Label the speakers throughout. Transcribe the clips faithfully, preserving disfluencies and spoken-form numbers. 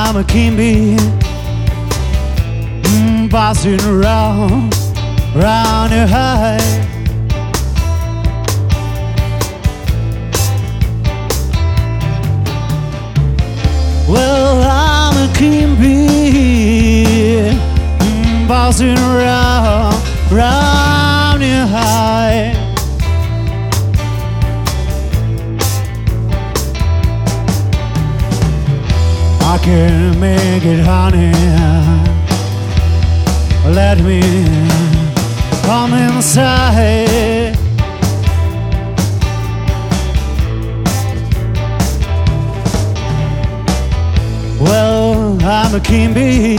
Speaker 1: I'm a king bee, mm, passing around, round your high. Well, I'm a king bee, mm, passing around, round your high. I can make it, honey. Let me come inside. Well, I'm a king bee,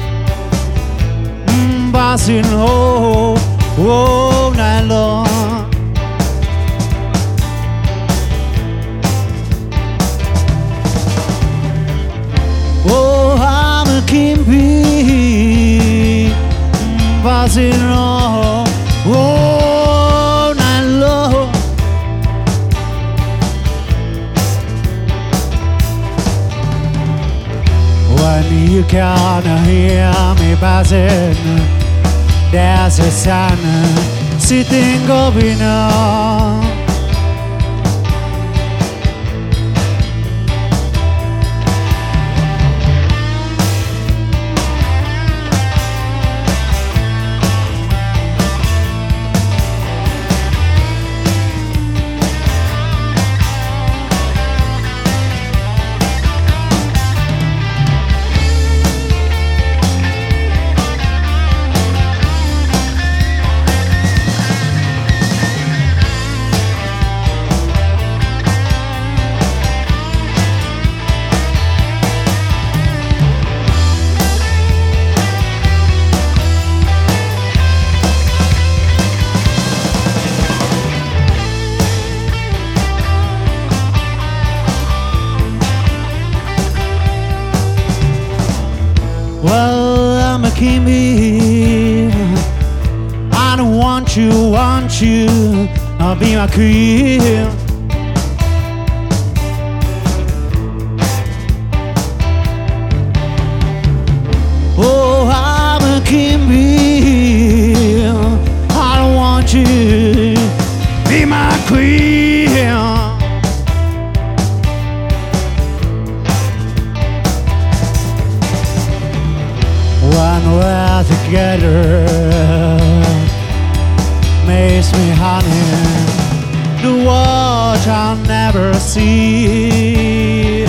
Speaker 1: mm, buzzing all, all night long. Oh, I'm a king bee, mm, buzzing all, all night long. When you can't hear me buzzing, there's a sun sitting going on. Well, I'm a king bee. I don't want you, want you, I'll be my queen. Oh, I'm a king bee. I don't want you, be my queen. When we're together, makes me honey, the watch I'll never see.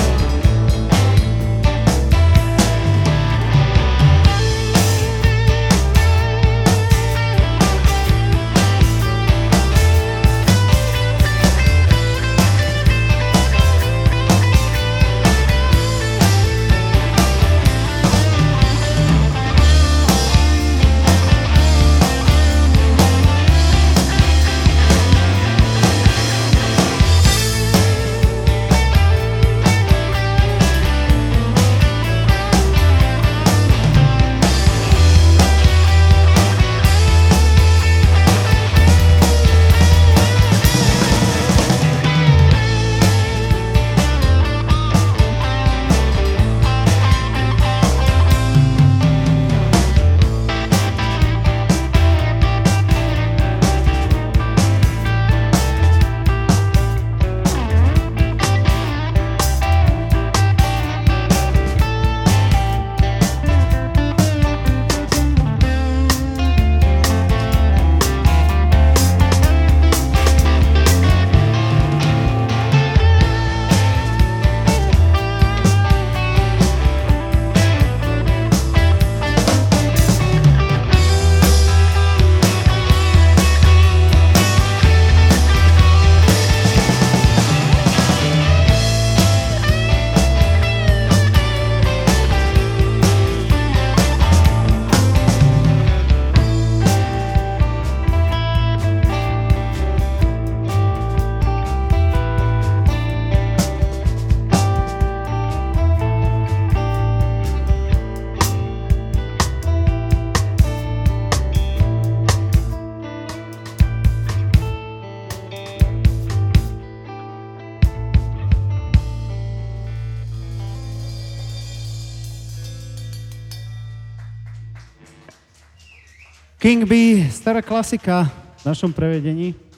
Speaker 1: King Bee, stará klasika v našom prevedení.